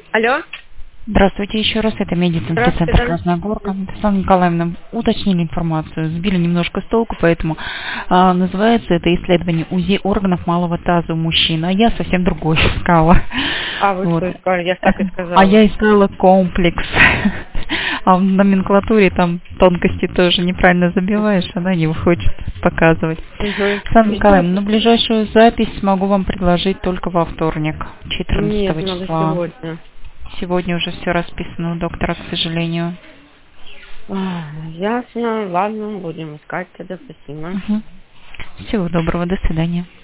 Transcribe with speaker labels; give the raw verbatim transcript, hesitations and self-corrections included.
Speaker 1: Алло.
Speaker 2: Здравствуйте еще раз, это медицинский
Speaker 1: Здравствуйте,
Speaker 2: центр
Speaker 1: да.
Speaker 2: Красная Горка. Светлана Николаевна, уточнили информацию, сбили немножко с толку, поэтому а, называется это исследование УЗИ органов малого таза у мужчин, а я совсем другое искала.
Speaker 1: А вы
Speaker 2: Вот.
Speaker 1: что искали? Я ж так и
Speaker 2: А
Speaker 1: сказала.
Speaker 2: я искала комплекс. А в номенклатуре там тонкости тоже неправильно забиваешь, она не хочет показывать.
Speaker 1: Угу.
Speaker 2: Светлана Николаевна, ну ближайшую запись могу вам предложить только во вторник,
Speaker 1: Нет,
Speaker 2: четырнадцатого
Speaker 1: надо
Speaker 2: числа.
Speaker 1: сегодня.
Speaker 2: Сегодня уже все расписано у доктора, к сожалению.
Speaker 1: А, ясно. Ладно, будем искать тогда. Спасибо.
Speaker 2: Угу. Всего доброго, до свидания.